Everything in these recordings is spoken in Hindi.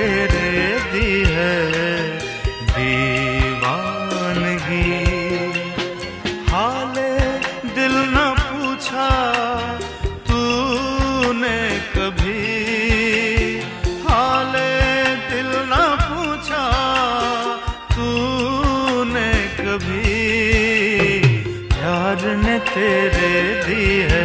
तेरे दी है दीवानगी। हाले दिल न पूछा तूने कभी, हाले दिल न पूछा तूने कभी। प्यार ने तेरे दी है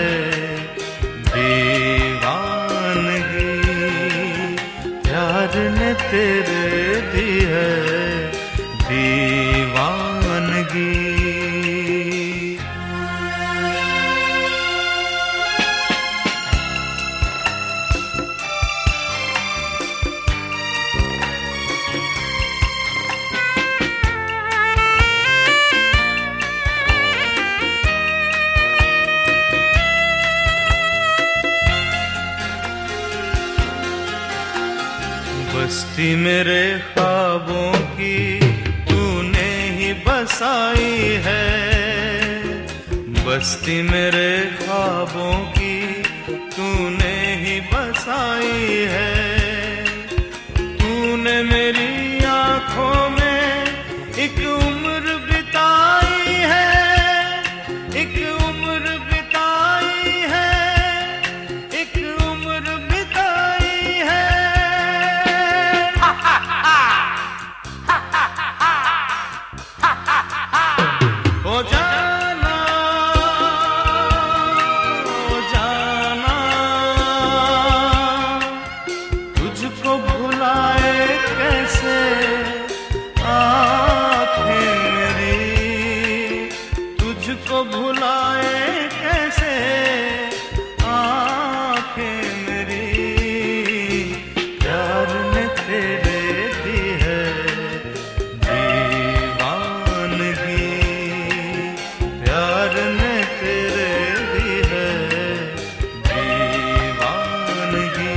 दीवानगी, प्यार ने तेरे दी है दीवानगी। बस्ती मेरे ख्वाबों की तूने ही बसाई है, बस्ती मेरे ख्वाबों की तूने ही बसाई है। तूने मेरी आँखों में एक उम्र बिताई है, एक उम्र बिताई है, एक उम्र बिताई है। ओ जाना, ओ जाना, तुझको भुलाए कैसे आँखें मेरी, तुझको भुलाए कैसे आँखें मेरी। प्यार ने तेरे दी है दीवानगी, प्यार ने तेरे दी है दीवानगी।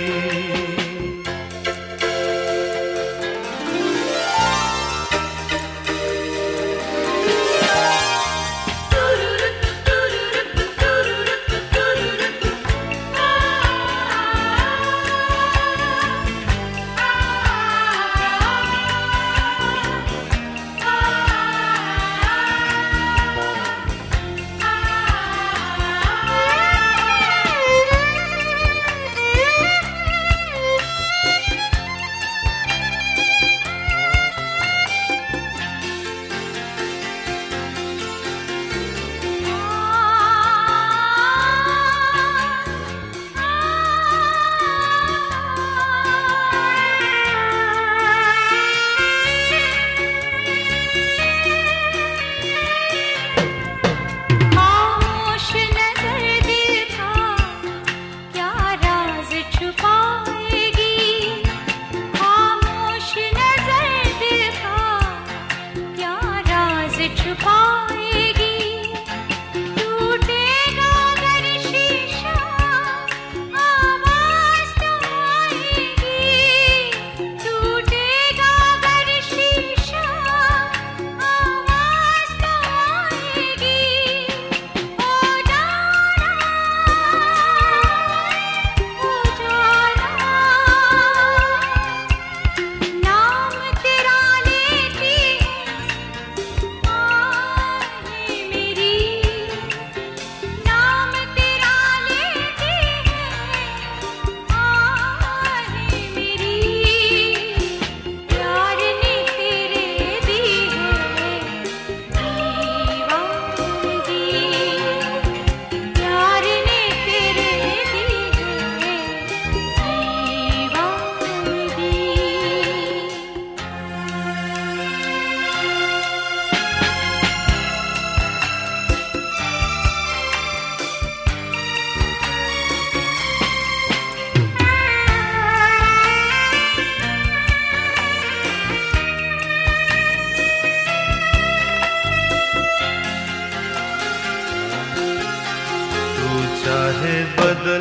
चाहे बदल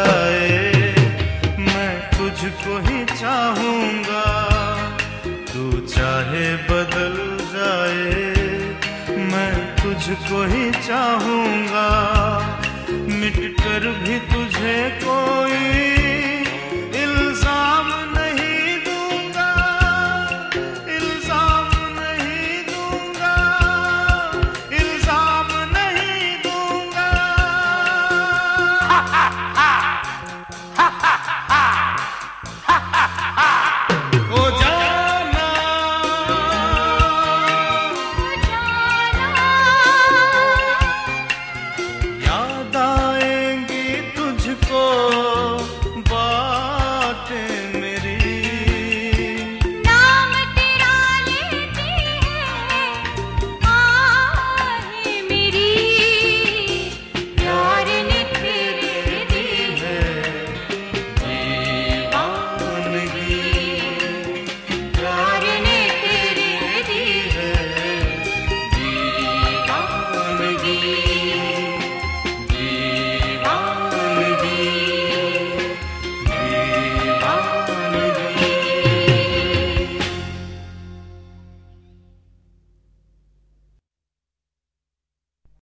जाए मैं तुझको ही चाहूँगा, तू चाहे बदल जाए मैं तुझको ही चाहूँगा।